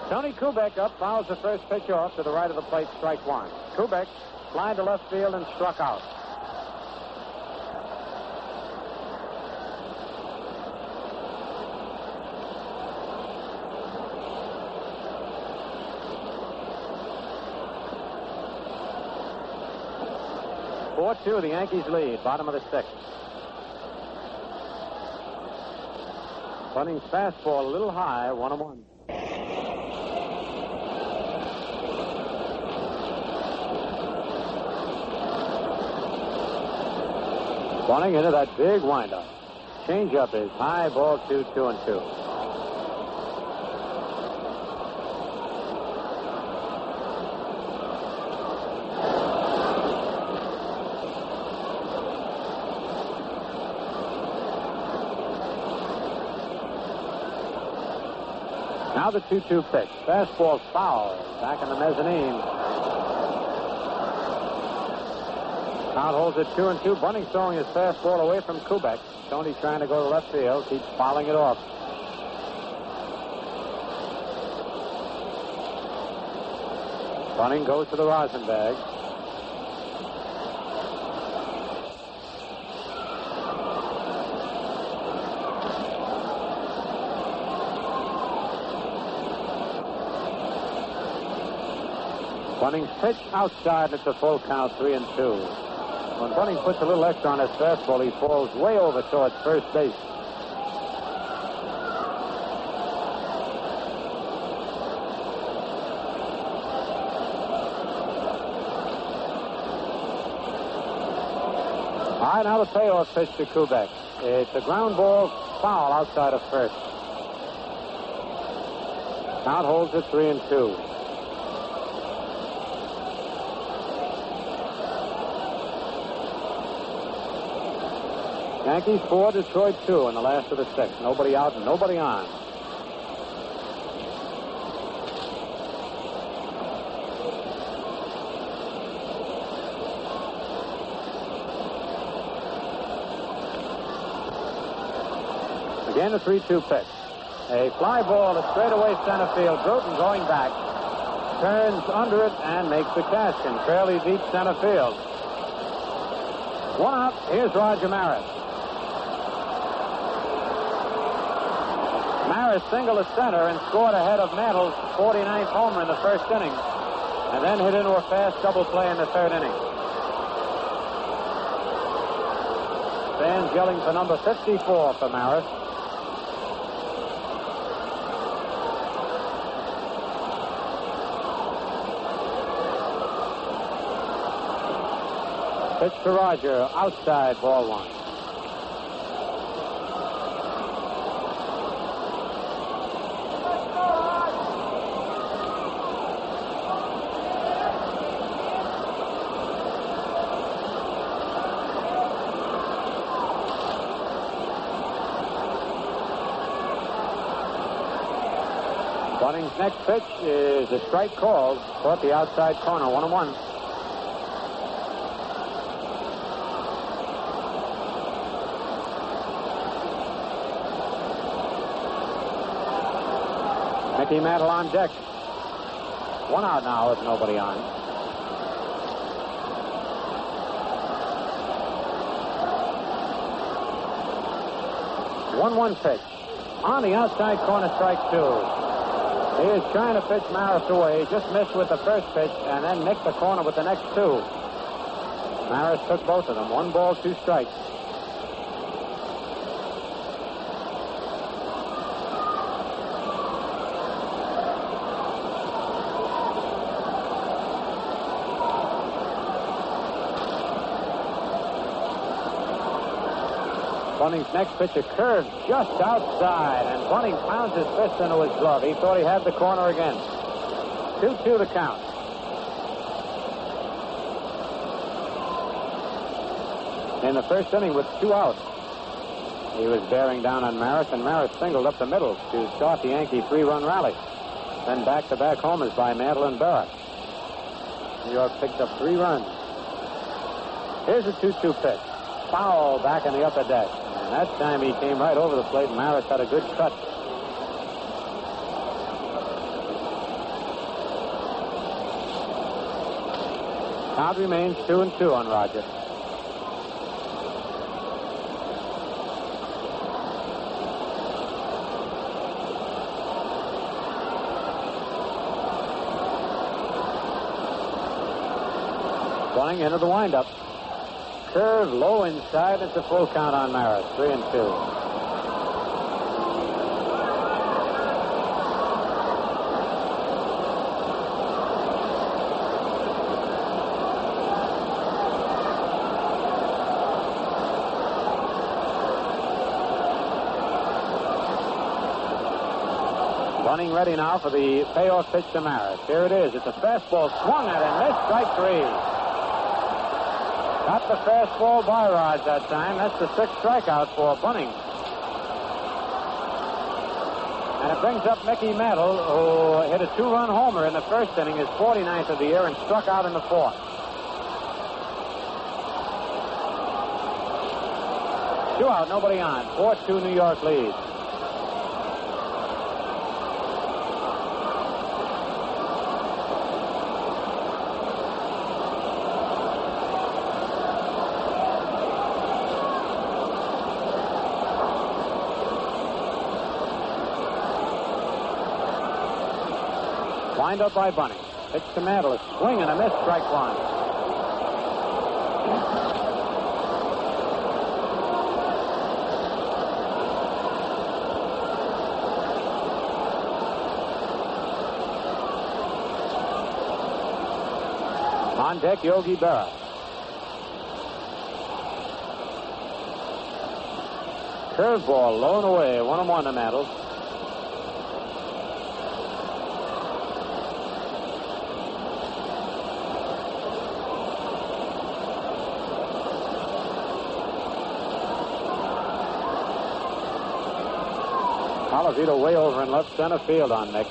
Tony Kubek up, fouls the first pitch off to the right of the plate, strike one. Kubek fly to left field and struck out. The Yankees lead, bottom of the sixth. Bunning's fastball a little high, 1-1. Bunning into that big windup. Changeup is high, ball 2-2-2. Now the 2-2 pitch. Fastball foul. Back in the mezzanine. Count holds it 2-2. Bunning throwing his fastball away from Kubek. Tony trying to go to left field. Keeps fouling it off. Bunning goes to the rosin bag. Bunning's pitch outside. It's a full count, 3-2. When Bunning puts a little extra on his fastball, he falls way over towards first base. All right, now the payoff pitch to Kubek. It's a ground ball foul outside of first. Count holds it 3-2. Yankees 4, Detroit 2 in the last of the sixth. Nobody out and nobody on. Again, the 3-2 pitch. A fly ball to straightaway center field. Groten going back. Turns under it and makes the catch in fairly deep center field. One out. Here's Roger Maris. Maris singled to center and scored ahead of Mantle's 49th homer in the first inning, and then hit into a fast double play in the third inning. Fans yelling for number 54 for Maris. Pitch to Roger, outside, ball one. Bunning's next pitch is a strike called toward the outside corner, 1-1. Mickey Mantle on deck. One out now with nobody on. One pitch. On the outside corner, strike two. He is trying to pitch Maris away. Just missed with the first pitch and then nicked the corner with the next two. Maris took both of them. 1 ball, 2 strikes. Bunning's next pitch, a curve just outside, and Bunning pounds his fist into his glove. He thought he had the corner again. 2-2 the count. In the first inning with 2 outs, he was bearing down on Maris, and Maris singled up the middle to start the Yankee 3-run rally. Then back-to-back homers by Mantle and Barrett. New York picked up 3 runs. Here's a 2-2 pitch. Foul back in the upper deck. And that time he came right over the plate, and Maris had a good cut. Count remains 2-2 on Roger. Bunning into the windup. Curve low inside. It's a full count on Maris. 3-2. Bunning ready now for the payoff pitch to Maris. Here it is. It's a fastball swung at and missed. Strike 3. Got the fastball by Rod that time. That's the 6th strikeout for Bunning. And it brings up Mickey Mantle, who hit a 2-run homer in the first inning, his 49th of the year, and struck out in the 4th. Two out, nobody on. 4-2 New York leads. Wind up by Bunning. Pitch to Mantle. A swing and a miss. Strike 1. On deck, Yogi Berra. Curveball low and away. 1-1 to Mantle. Colavito way over in left center field on Nick.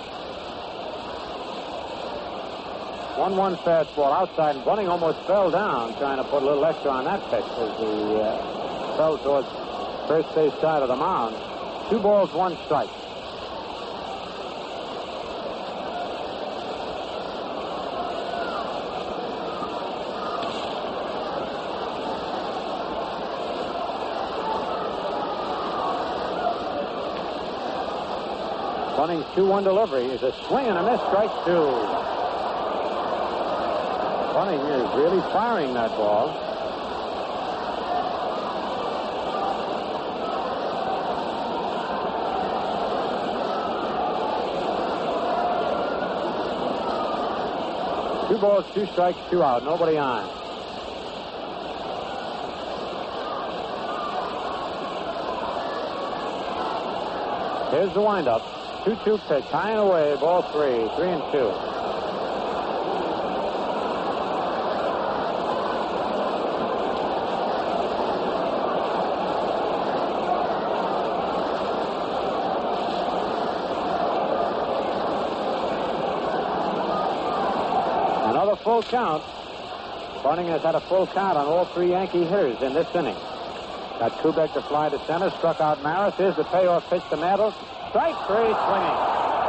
1-1 fastball outside, and Bunning almost fell down trying to put a little extra on that pitch as he fell towards first base side of the mound. 2 balls, 1 strike. Bunning's 2-1 delivery is a swing and a miss. Strike 2. Bunning is really firing that ball. Two balls, 2 strikes, 2 out. Nobody on. Here's the windup. 2-2 pitch, high and away, ball 3, 3-2. Another full count. Bunning has had a full count on all 3 Yankee hitters in this inning. Got Kubek to fly to center, struck out Maris. Here's the payoff pitch to Mantle. Strike 3, swinging.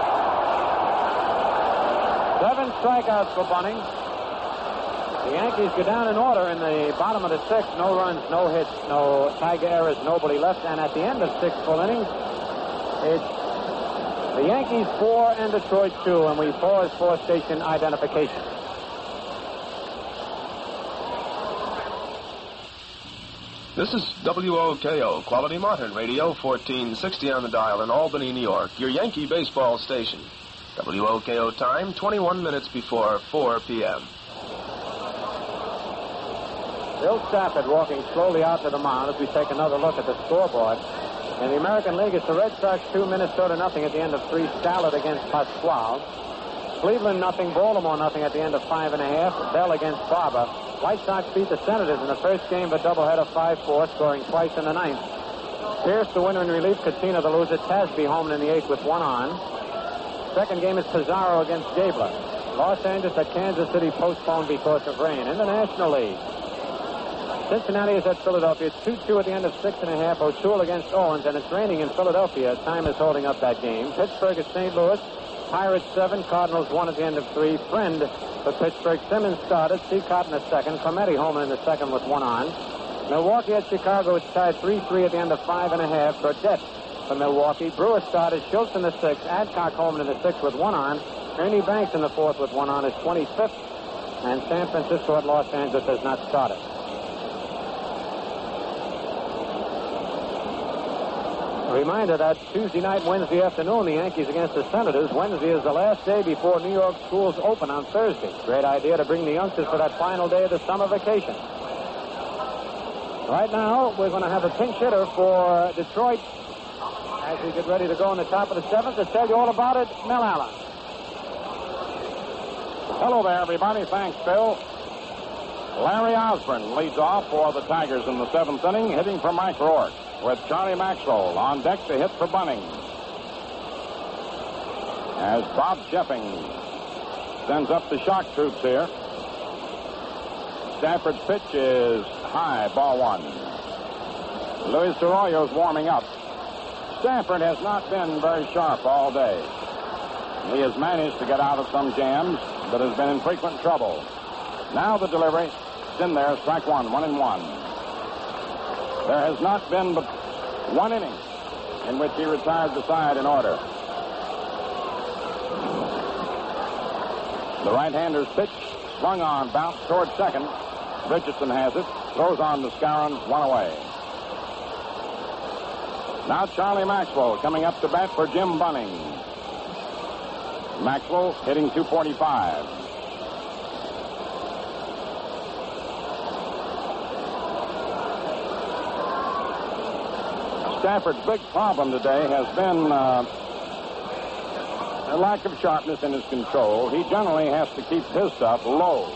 7 strikeouts for Bunning. The Yankees go down in order in the bottom of the 6th. No runs, no hits, no Tiger errors, nobody left. And at the end of 6 full innings, it's the Yankees 4 and Detroit 2, and we pause for station identification. This is WOKO, Quality Modern Radio, 1460 on the dial in Albany, New York, your Yankee baseball station. WOKO time, 21 minutes before 4 p.m. Bill Stafford walking slowly out to the mound as we take another look at the scoreboard. In the American League, it's the Red Sox 2, Minnesota nothing at the end of 3. Stallard against Pasquale. Cleveland nothing, Baltimore nothing at the end of 5.5. Bell against Barber. White Sox beat the Senators in the first game of a doubleheader 5-4, scoring twice in the 9th. Pierce the winner in relief, Katina the loser, Tasby home in the 8th with 1 on. Second game is Pizarro against Gabler. Los Angeles at Kansas City postponed because of rain. In the National League, Cincinnati is at Philadelphia. It's 2-2 at the end of 6.5. O'Toole against Owens, and it's raining in Philadelphia. Time is holding up that game. Pittsburgh at St. Louis. Pirates 7, Cardinals 1 at the end of 3. Friend for Pittsburgh. Simmons started. C. Cotton a second. Clemente Holman in the second with 1 on. Milwaukee at Chicago. It's tied 3-3 at the end of 5.5. Burdette for Milwaukee. Brewer started. Schultz in the 6th. Adcock Holman in the 6th with 1 on. Ernie Banks in the 4th with 1 on. His 25th. And San Francisco at Los Angeles has not started. A reminder that Tuesday night, Wednesday afternoon, the Yankees against the Senators. Wednesday is the last day before New York schools open on Thursday. Great idea to bring the youngsters for that final day of the summer vacation. Right now, we're going to have a pinch hitter for Detroit as we get ready to go in the top of the 7th. To tell you all about it, Mel Allen. Hello there, everybody. Thanks, Bill. Larry Osborne leads off for the Tigers in the 7th inning, hitting for Mike Rourke, with Charlie Maxwell on deck to hit for Bunning. As Bob Sheffing sends up the shock troops here. Stafford's pitch is high, ball 1. Luis Arroyo's warming up. Stafford has not been very sharp all day. He has managed to get out of some jams, but has been in frequent trouble. Now the delivery. It's in there, strike 1, 1-1. There has not been but 1 inning in which he retired the side in order. The right-hander's pitch, swung on, bounced toward second. Richardson has it, throws on to Skowron, 1 away. Now Charlie Maxwell coming up to bat for Jim Bunning. Maxwell hitting .245. Stafford's big problem today has been a lack of sharpness in his control. He generally has to keep his stuff low.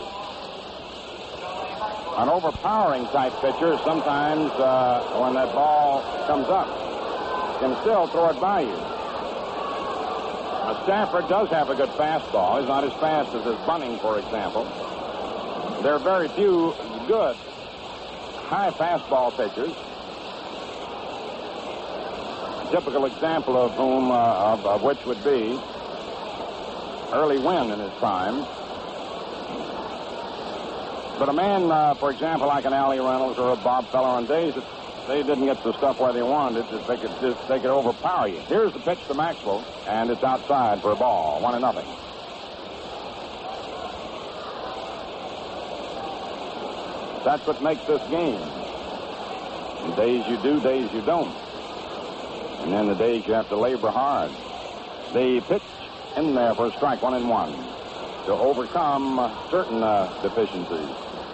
An overpowering type pitcher sometimes, when that ball comes up, can still throw it by you. Stafford does have a good fastball. He's not as fast as his Bunning, for example. There are very few good high fastball pitchers. A typical example of whom, of which would be Early Wynn in his prime. But a man, for example, like an Allie Reynolds or a Bob Feller on days that they didn't get the stuff where they wanted it, they could overpower you. Here's the pitch to Maxwell, and it's outside for a ball, 1-0. That's what makes this game. The days you do, days you don't. And then the days you have to labor hard. The pitch in there for a strike, 1-1, to overcome certain deficiencies.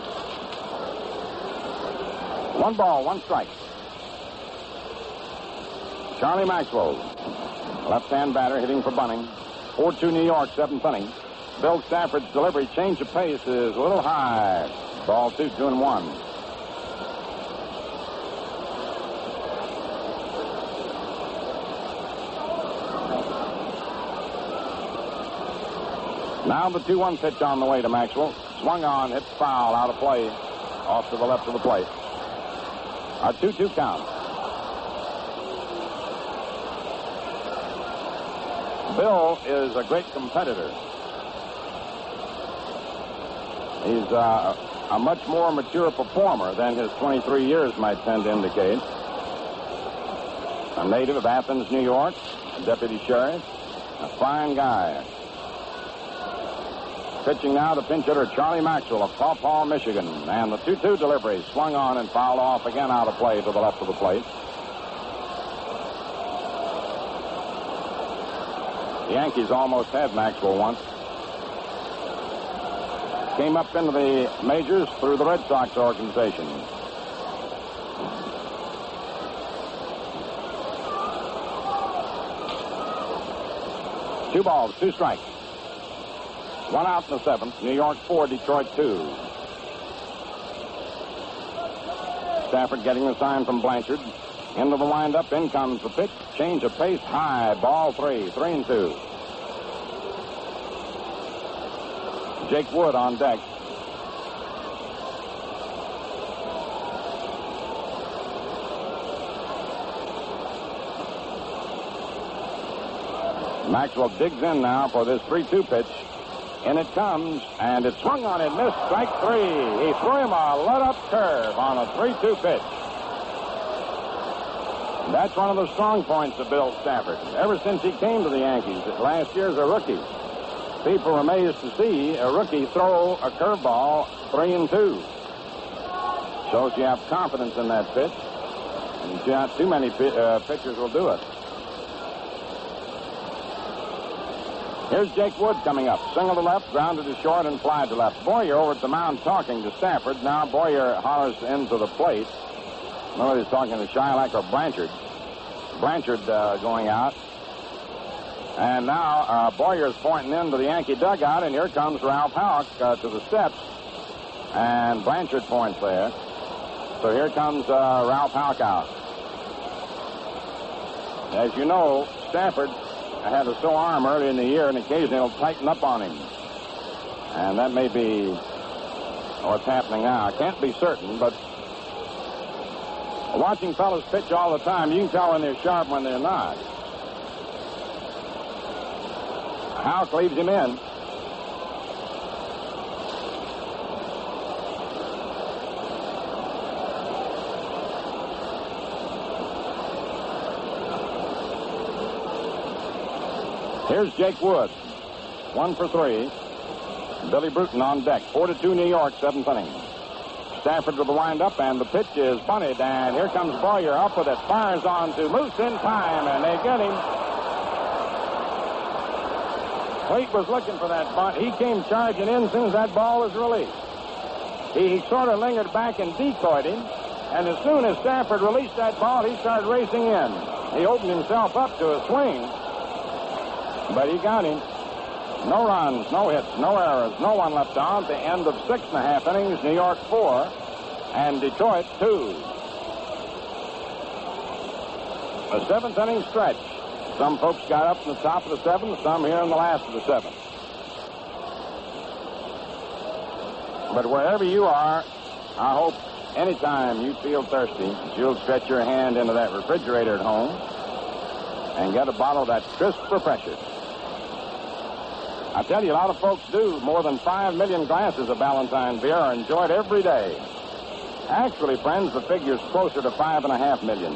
1 ball, 1 strike. Charlie Maxwell, left-hand batter, hitting for Bunning. 4-2 New York, 7th inning. Bill Stafford's delivery, change of pace is a little high. Ball 2, 2-1. Now the 2-1 pitch on the way to Maxwell. Swung on, hit foul, out of play, off to the left of the plate. A 2-2 count. Bill is a great competitor. He's a much more mature performer than his 23 years might tend to indicate. A native of Athens, New York, a deputy sheriff, a fine guy. Pitching now the pinch hitter, Charlie Maxwell of Paw Paw, Michigan. And the 2-2 delivery swung on and fouled off again out of play to the left of the plate. The Yankees almost had Maxwell once. Came up into the majors through the Red Sox organization. Two balls, 2 strikes. 1 out in the 7th. New York 4, Detroit 2. Stafford getting the sign from Blanchard. Into the windup. In comes the pitch. Change of pace. High. Ball 3. 3-2. Jake Wood on deck. Maxwell digs in now for this 3-2 pitch. In it comes, and it's swung on and missed. Strike 3. He threw him a let-up curve on a 3-2 pitch. That's one of the strong points of Bill Stafford. Ever since he came to the Yankees last year as a rookie, people were amazed to see a rookie throw a curveball 3-2. Shows you have confidence in that pitch. And not too many pitchers will do it. Here's Jake Wood coming up. Single to left, grounded to short, and fly to left. Boyer over at the mound talking to Stafford. Now Boyer hollers into the plate. Nobody's talking to Shylock or Blanchard. Blanchard going out. And now Boyer's pointing into the Yankee dugout, and here comes Ralph Houk to the steps. And Blanchard points there. So here comes Ralph Houk out. As you know, Stafford had a sore arm early in the year, and occasionally it'll tighten up on him. And that may be what's happening now. I can't be certain, but watching fellas pitch all the time, you can tell when they're sharp when they're not. Houk leaves him in. Here's Jake Wood. 1 for 3. Billy Bruton on deck. 4-2 New York, 7th inning. Stafford with the windup, and the pitch is bunted, and here comes Boyer up with it. Fires on to Moose in time, and they get him. Clayton was looking for that bunt. He came charging in as soon as that ball was released. He sort of lingered back and decoyed him, and as soon as Stafford released that ball, he started racing in. He opened himself up to a swing, but he got him. No runs, no hits, no errors, no one left on. At the end of 6.5 innings, New York 4 and Detroit 2. A 7th inning stretch. Some folks got up in the top of the 7th, some here in the last of the 7th. But wherever you are, I hope anytime you feel thirsty, you'll stretch your hand into that refrigerator at home and get a bottle of that crisp refresher. I tell you, a lot of folks do. More than 5 million glasses of Ballantine beer are enjoyed every day. Actually, friends, the figure's closer to 5.5 million.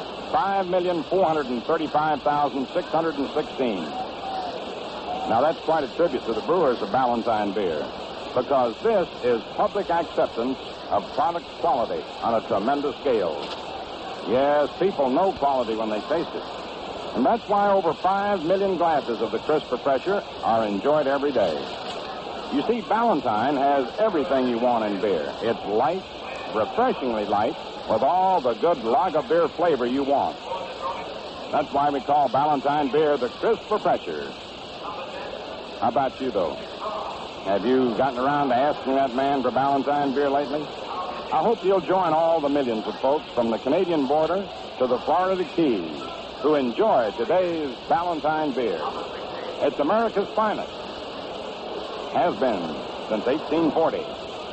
5,435,616. Now, that's quite a tribute to the brewers of Ballantine beer, because this is public acceptance of product quality on a tremendous scale. Yes, people know quality when they taste it. And that's why over 5 million glasses of the crisp refresher are enjoyed every day. You see, Ballantine has everything you want in beer. It's light, refreshingly light, with all the good lager beer flavor you want. That's why we call Ballantine beer the crisp refresher. How about you, though? Have you gotten around to asking that man for Ballantine beer lately? I hope you'll join all the millions of folks from the Canadian border to the Florida Keys who enjoy today's Ballantine beer. It's America's finest. Has been since 1840.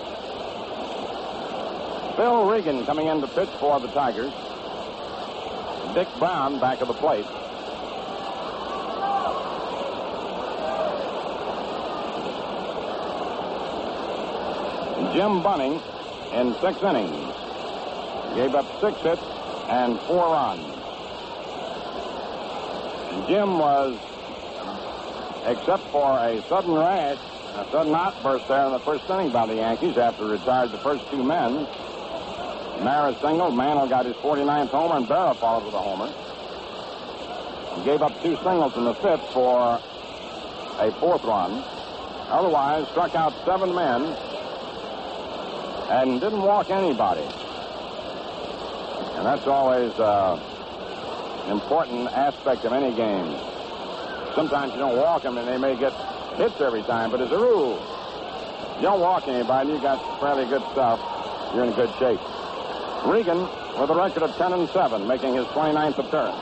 Phil Regan coming in to pitch for the Tigers. Dick Brown back of the plate. Jim Bunning in 6 innings gave up 6 hits and 4 runs. Jim was, except for a sudden rash, a sudden outburst there in the first inning by the Yankees after retired the first 2 men. Maris singled, Mantle got his 49th homer, and Berra followed with a homer. He gave up 2 singles in the 5th for a 4th run. Otherwise, struck out 7 men and didn't walk anybody. And that's always important aspect of any game. Sometimes you don't walk them and they may get hits every time, but as a rule, you don't walk anybody, you got fairly good stuff, you're in good shape. Regan with a record of 10-7, making his 29th appearance.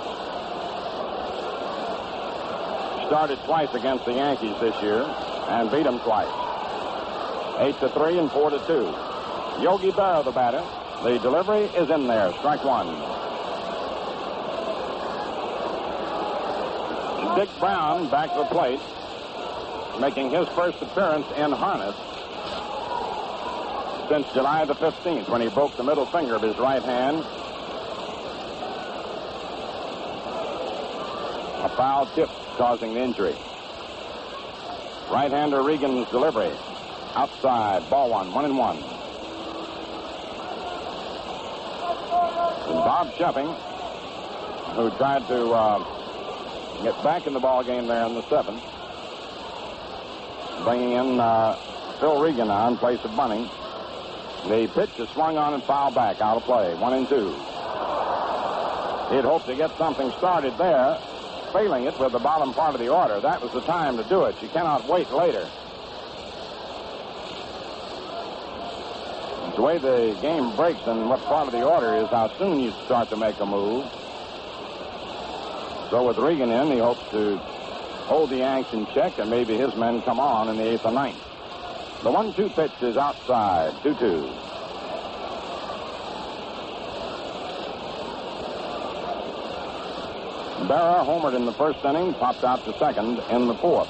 Started twice against the Yankees this year and beat them twice. 8-3 and 4-2. Yogi Berra, the batter. The delivery is in there. Strike 1. Dick Brown back to the plate, making his first appearance in harness since July the 15th, when he broke the middle finger of his right hand. A foul tip causing the injury. Right-hander Regan's delivery. Outside, ball one, 1-1. And Bob Sheffing, who tried to get back in the ball game there in the 7th, bringing in Phil Regan now in place of Bunning. The pitch is swung on and fouled back, out of play, 1-2. He'd hoped to get something started there, failing it with the bottom part of the order. That was the time to do it. You cannot wait later. The way the game breaks and what part of the order is how soon you start to make a move. So with Regan in, he hopes to hold the Yanks in check and maybe his men come on in the 8th or 9th. The 1-2 pitch is outside, 2-2. Berra homered in the first inning, popped out to second in the 4th.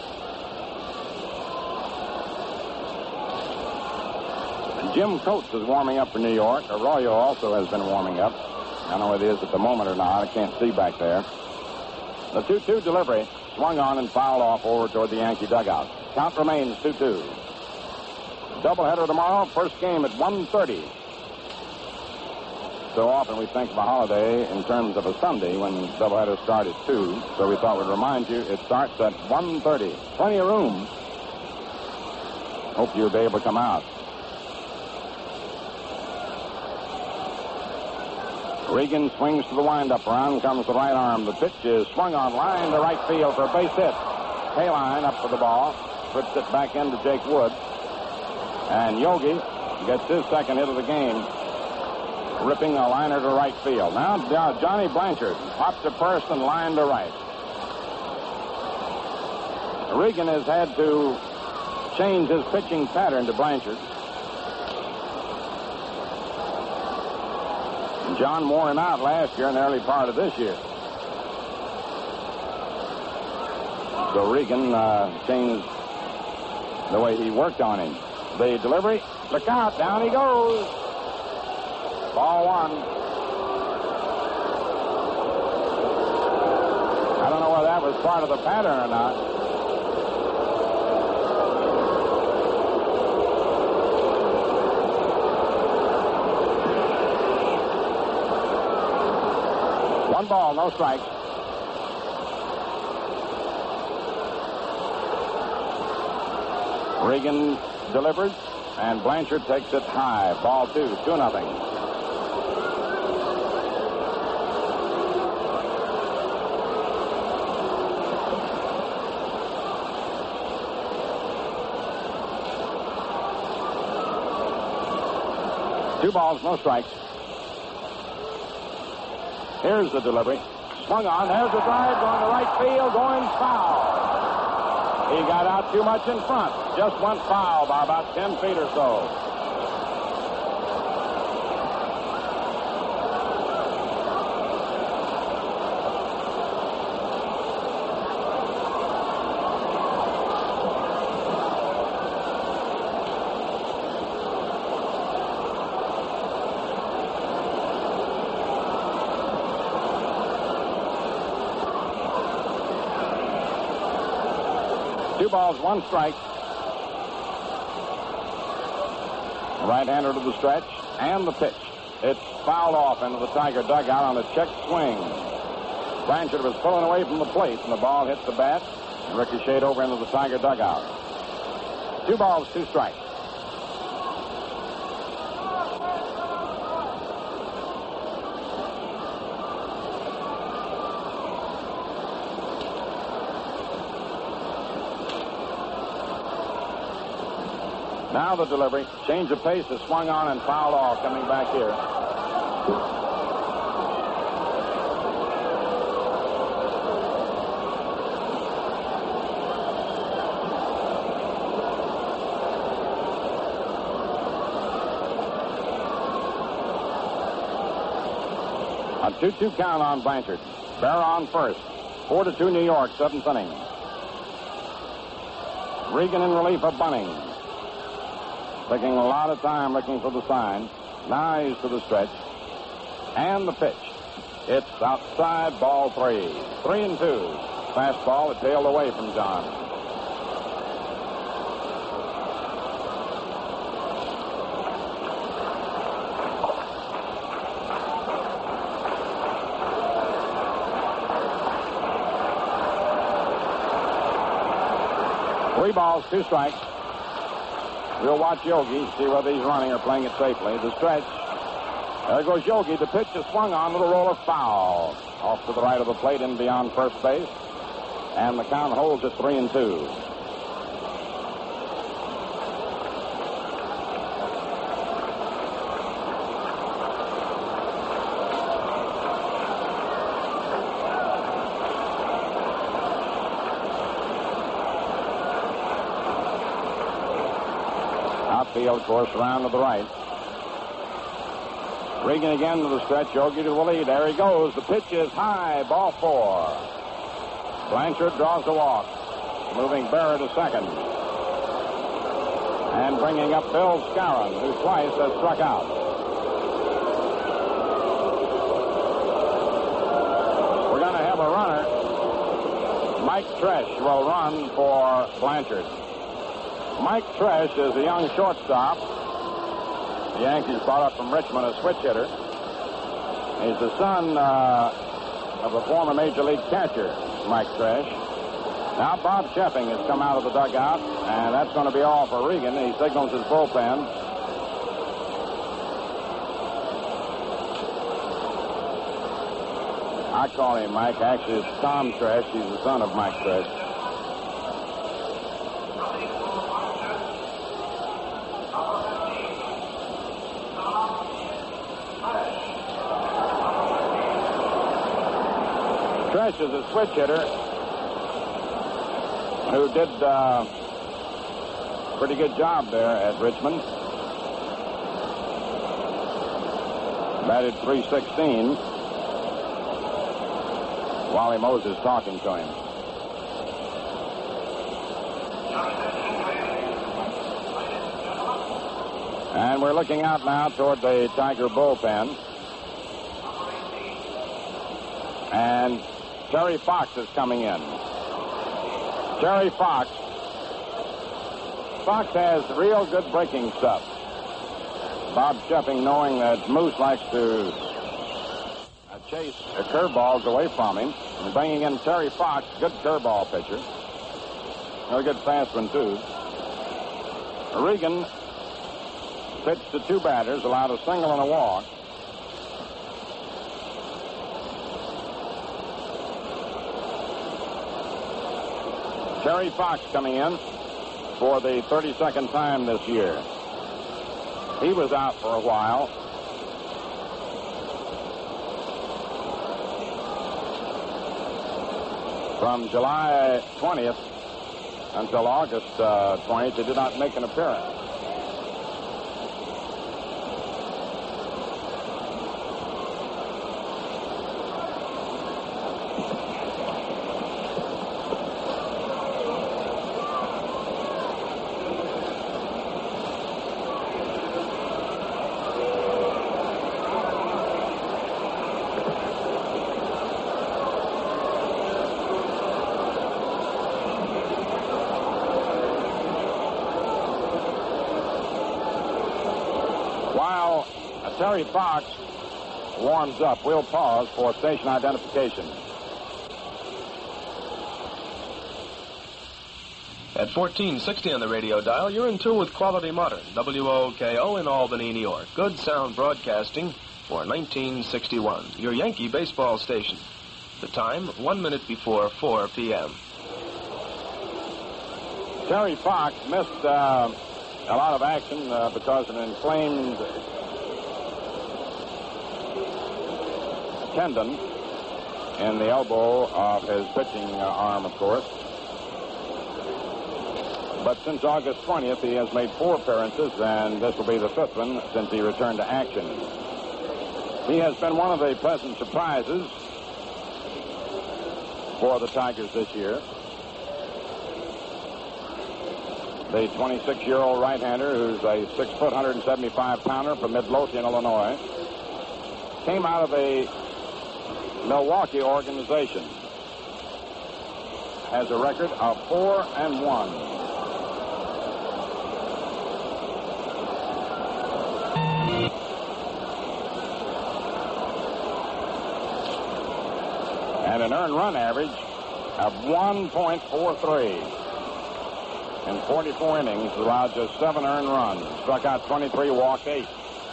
Jim Coates is warming up for New York. Arroyo also has been warming up. I don't know whether he is at the moment or not. I can't see back there. The 2-2 delivery swung on and fouled off over toward the Yankee dugout. Count remains 2-2. Doubleheader tomorrow, first game at 1:30. So often we think of a holiday in terms of a Sunday when doubleheaders start at 2. So we thought we'd remind you it starts at 1:30. Plenty of room. Hope you'll be able to come out. Regan swings to the windup. Around comes the right arm. The pitch is swung on line to right field for a base hit. Kaline up for the ball. Puts it back into Jake Wood. And Yogi gets his second hit of the game, ripping a liner to right field. Now Johnny Blanchard popped to first and line to right. Regan has had to change his pitching pattern to Blanchard. John wore him out last year in the early part of this year. So Regan changed the way he worked on him. The delivery, look out, down he goes. Ball one. I don't know whether that was part of the pattern or not. One ball, no strikes. Regan delivers, and Blanchard takes it high. Ball 2, 2-0. Two balls, no strikes. Here's the delivery. Swung on. There's the drive going to right field, going foul. He got out too much in front. Just went foul by about 10 feet or so. Two balls, one strike. Right-hander to the stretch, and the pitch. It's fouled off into the Tiger dugout on a check swing. Blanchard was pulling away from the plate, and the ball hit the bat and ricocheted over into the Tiger dugout. Two balls, two strikes. Now the delivery. Change of pace is swung on and fouled off coming back here. A 2-2 count on Blanchard. Berra on first. 4-2 New York, 7th inning. Regan in relief of Bunning. Taking a lot of time looking for the sign. Now he's to the stretch. And the pitch. It's outside, ball 3. 3-2. Fastball that tailed away from John. Three balls, 2 strikes. We'll watch Yogi, see whether he's running or playing it safely. The stretch. There goes Yogi. The pitch is swung on. Little roller foul. Off to the right of the plate and beyond first base. And the count holds at 3-2. Outfield, of course, around to the right. Regan again to the stretch. Yogi to the lead. There he goes. The pitch is high. Ball 4. Blanchard draws the walk. Moving Berra to second. And bringing up Bill Skowron, who twice has struck out. We're going to have a runner. Mike Tresh will run for Blanchard. Mike Tresh is a young shortstop. The Yankees brought up from Richmond, a switch hitter. He's the son of a former Major League catcher, Mike Tresh. Now Bob Sheffing has come out of the dugout, and that's going to be all for Regan. He signals his bullpen. I call him Mike. Actually, it's Tom Tresh. He's the son of Mike Tresh. Tresh is a switch hitter who did a pretty good job there at Richmond. Batted .316. Wally Moses talking to him. And we're looking out now toward the Tiger bullpen. And Terry Fox is coming in. Terry Fox. Fox has real good breaking stuff. Bob Sheffing, knowing that Moose likes to chase curveballs away from him, and bringing in Terry Fox, good curveball pitcher. A good fast one, too. Regan pitched to 2 batters, allowed a single and a walk. Terry Fox coming in for the 32nd time this year. He was out for a while. From July 20th until August 20th, he did not make an appearance. Terry Fox warms up. We'll pause for station identification. At 1460 on the radio dial, you're in tune with Quality Modern, WOKO in Albany, New York. Good sound broadcasting for 1961. Your Yankee baseball station. The time, 1 minute before 4 p.m. Terry Fox missed a lot of action because of an inflamed tendon in the elbow of his pitching arm, of course. But since August 20th, he has made 4 appearances, and this will be the 5th one since he returned to action. He has been one of the pleasant surprises for the Tigers this year. The 26-year-old right-hander, who's a 6-foot, 175-pounder from Midlothian, Illinois, came out of a Milwaukee organization. Has a record of 4-1. And an earned run average of 1.43. In 44 innings, allowed just 7 earned runs. Struck out 23, walked 8.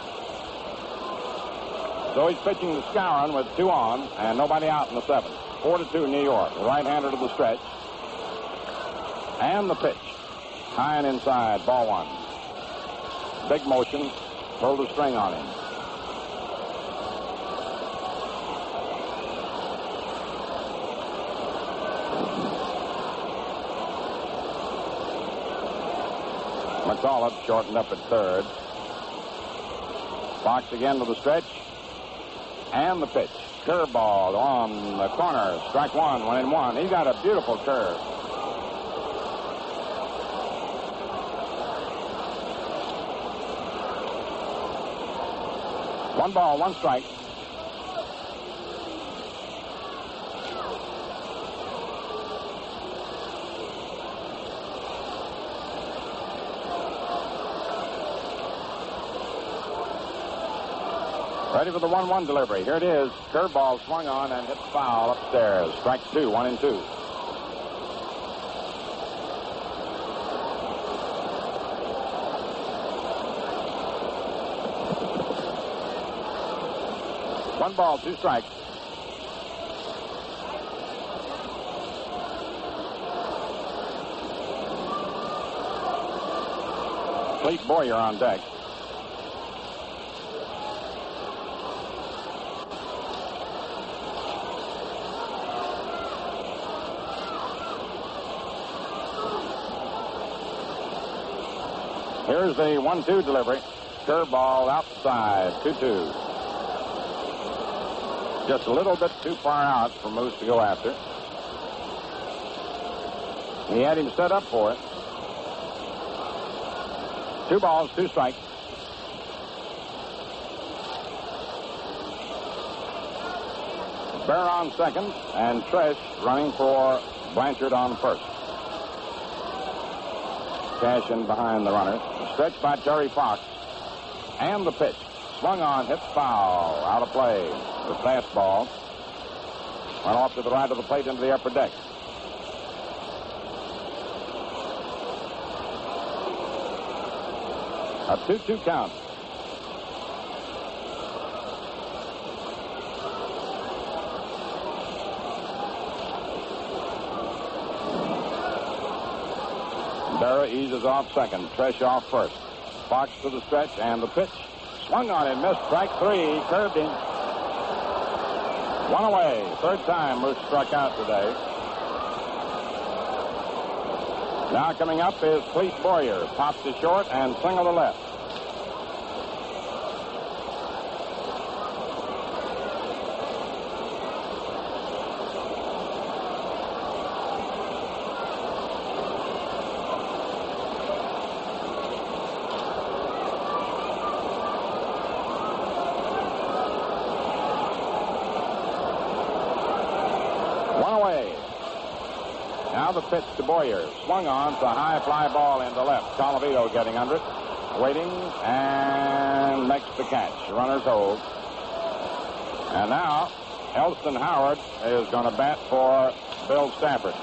So he's pitching to Skowron with 2 on and nobody out in the 7th. 4-2 New York. Right-hander to the stretch. And the pitch. High and inside. Ball 1. Big motion. Pulled the string on him. McAuliffe shortened up at third. Fox again to the stretch. And the pitch. Curveball on the corner. Strike 1, 1-1. He's got a beautiful curve. One ball, 1 strike. Ready for the 1-1 delivery. Here it is. Curveball swung on and hit foul upstairs. Strike 2, 1-2. One ball, 2 strikes. Clete Boyer on deck. Here's the 1-2 delivery. Curveball outside, 2-2. Just a little bit too far out for Moose to go after. He had him set up for it. 2 balls, 2 strikes. Bear on second, and Tresh running for Blanchard on first. Cash in behind the runner. Stretched by Terry Fox. And the pitch. Swung on, hit foul. Out of play. The fastball went off to the right of the plate into the upper deck. A 2-2 count. Berra eases off second. Tresh off first. Fox to the stretch and the pitch. Swung on him, missed. Strike 3. Curved him. 1 away. Third time Moose struck out today. Now coming up is Clete Boyer. Pops to short and single to left. Now the pitch to Boyer. Swung on. It's a high fly ball into left. Colavito getting under it. Waiting and makes the catch. Runners hold. And now Elston Howard is going to bat for Bill Stafford.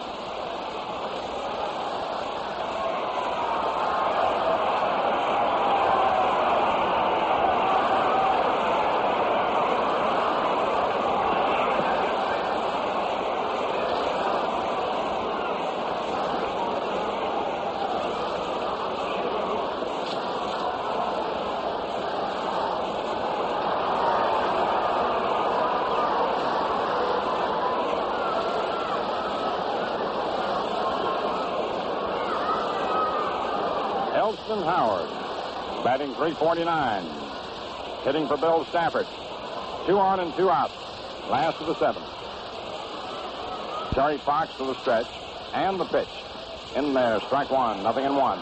Elston Howard, batting .349, hitting for Bill Stafford. 2 on and 2 out. Last of the 7th. Terry Fox to the stretch and the pitch. In there, strike one, 0-1.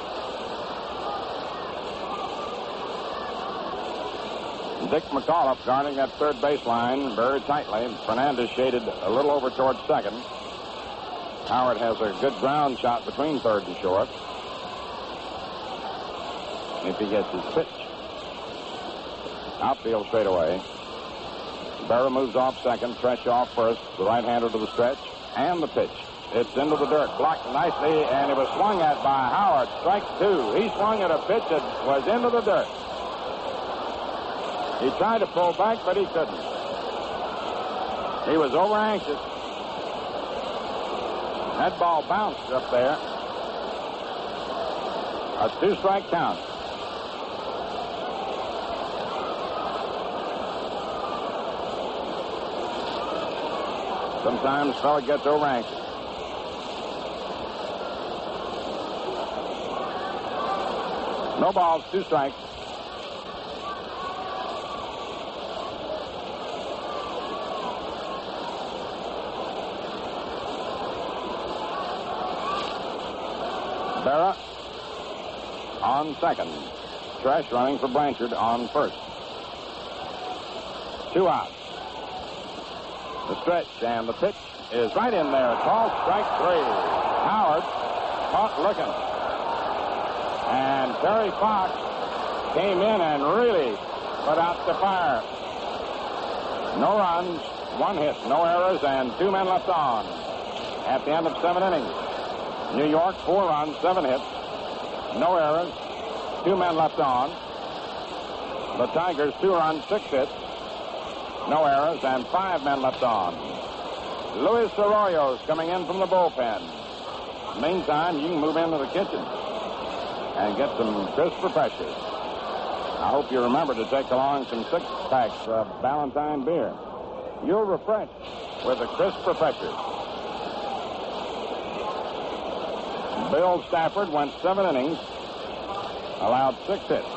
Dick McAuliffe guarding that third baseline very tightly. Fernandez shaded a little over towards second. Howard has a good ground shot between third and short. If he gets his pitch. Outfield straightaway. Berra moves off second. Tresh off first. The right-hander to the stretch. And the pitch. It's into the dirt. Blocked nicely, and it was swung at by Howard. Strike two. He swung at a pitch that was into the dirt. He tried to pull back, but he couldn't. He was over anxious. That ball bounced up there. A 2-strike count. Sometimes a fella gets over anxious. No balls, 2 strikes. Berra on second. Tresh running for Blanchard on first. 2 out. The stretch and the pitch is right in there. Called strike 3. Howard caught looking. And Terry Fox came in and really put out the fire. No runs, 1 hit, no errors, and 2 men left on at the end of 7 innings. New York, 4 runs, 7 hits, no errors, 2 men left on. The Tigers, 2 runs, 6 hits, no errors, and 5 men left on. Luis Arroyo's coming in from the bullpen. Meantime, you can move into the kitchen and get some crisp refreshers. I hope you remember to take along some 6-packs of Ballantine beer. You'll refresh with the crisp refreshers. Bill Stafford went 7 innings, allowed 6 hits.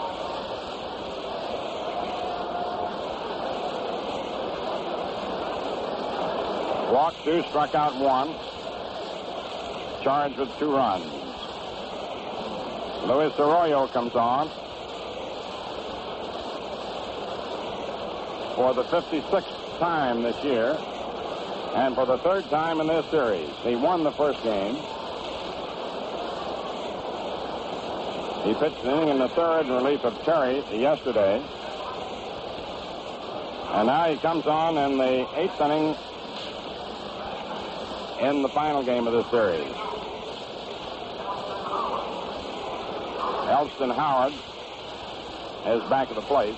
Walked 2, struck out 1. Charged with 2 runs. Luis Arroyo comes on for the 56th time this year and for the 3rd time in this series. He won the first game. He pitched an inning in the 3rd in relief of Terry yesterday. And now he comes on in the 8th inning in the final game of this series. Elston Howard is back at the plate.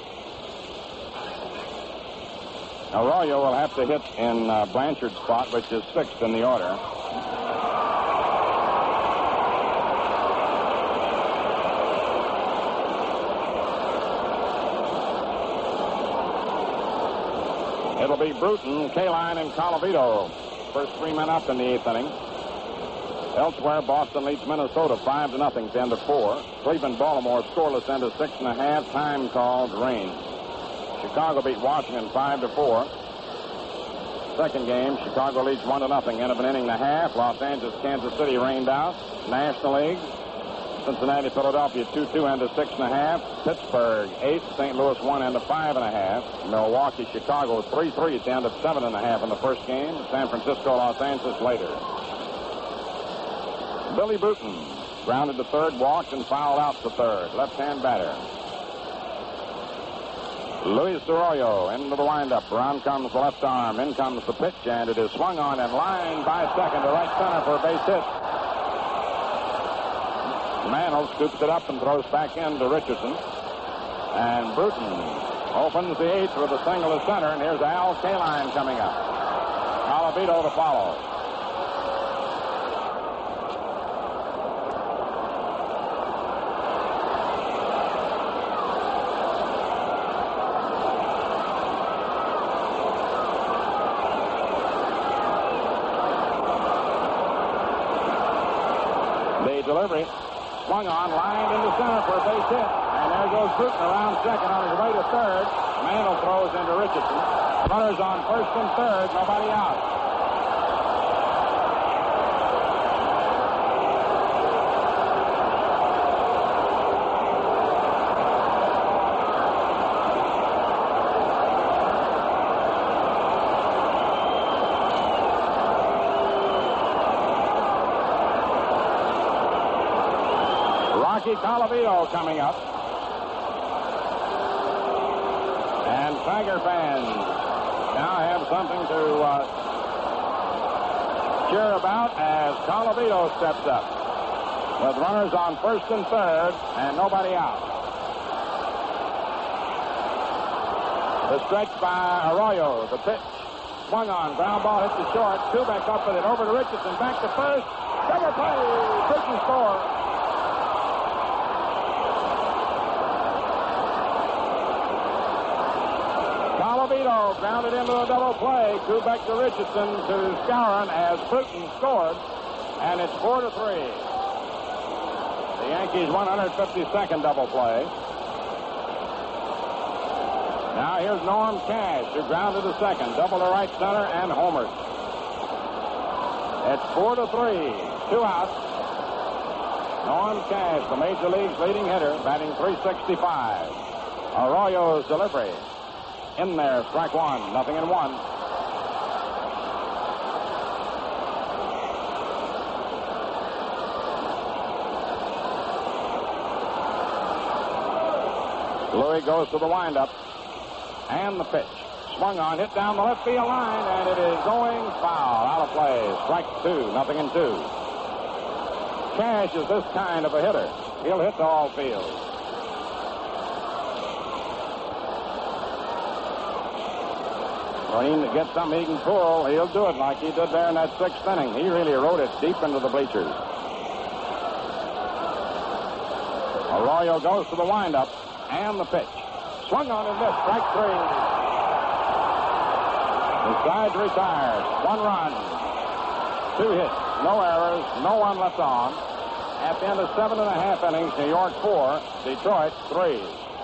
Arroyo will have to hit in Blanchard's spot, which is 6th in the order. It'll be Bruton, Kaline, and Colavito. First 3 men up in the 8th inning. Elsewhere, Boston leads Minnesota 5-0 to end of 4. Cleveland, Baltimore scoreless end of 6.5. Time called rain. Chicago beat Washington 5-4. Second game, Chicago leads 1-0. End of an inning and a half. Los Angeles, Kansas City rained out. National League. Cincinnati, Philadelphia 2-2 end of 6.5. Pittsburgh 8. St. Louis 1 end of 5.5. Milwaukee, Chicago 3-3 at the end of 7.5 in the first game. San Francisco, Los Angeles later. Billy Bruton grounded to third, walked, and fouled out to third. Left-hand batter. Luis Arroyo into the windup. Around comes the left arm. In comes the pitch, and it is swung on and lined by second to right center for a base hit. Mantle scoops it up and throws back into Richardson. And Bruton opens the 8th with a single to center, and here's Al Kaline coming up. Colavito to follow. The delivery swung on, lined into center for a base hit. And there goes Bruton around second on his way to third. Mantle throws into Richardson. Runners on first and third, nobody out. Frankie Colavito coming up. And Tiger fans now have something to cheer about as Colavito steps up with runners on first and third and nobody out. The stretch by Arroyo. The pitch swung on. Ground ball hit the short. Kubek up with it. Over to Richardson. Back to first. Double play. Britton score. Colavito grounded into a double play. Kubek to Richardson to Skowron as Bruton scored. And it's 4-3. The Yankees' 152nd double play. Now here's Norm Cash, who grounded to second, double to right center, and homered. It's 4-3, 2 outs. Norm Cash, the Major League's leading hitter, batting .365. Arroyo's delivery. In there, strike one, 0-1. Louis goes to the windup. And the pitch. Swung on, hit down the left field line, and it is going foul. Out of play. Strike 2, 0-2. Cash is this kind of a hitter. He'll hit to all fields. Green gets something he can pull. He'll do it like he did there in that 6th inning. He really rode it deep into the bleachers. Arroyo goes to the windup, and the pitch. Swung on and missed. Strike 3. The side's retired. 1 run. 2 hits. No errors. No one left on. At the end of 7.5 innings, New York 4, Detroit 3.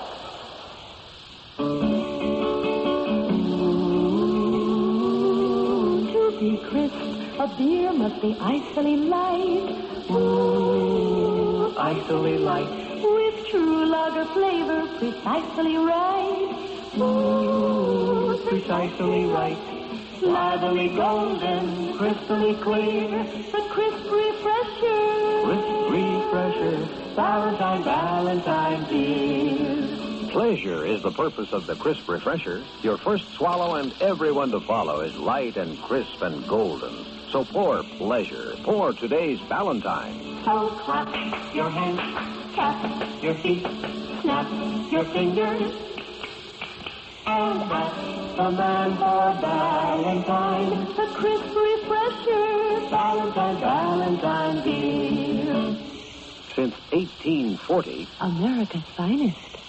To be crisp, a beer must be icily light. Ooh, icily light. With true lager flavor, precisely right. Ooh, precisely right. Lively golden, crystally clear. The crisp refresher. Crisp refresher. Valentine beer. Pleasure is the purpose of the crisp refresher. Your first swallow and everyone to follow is light and crisp and golden. So pour pleasure. Pour today's Valentine. So clap your hands, tap your feet, snap your fingers, and that's the man for Valentine. The crisp refresher, Valentine beer. Since 1840, America's finest.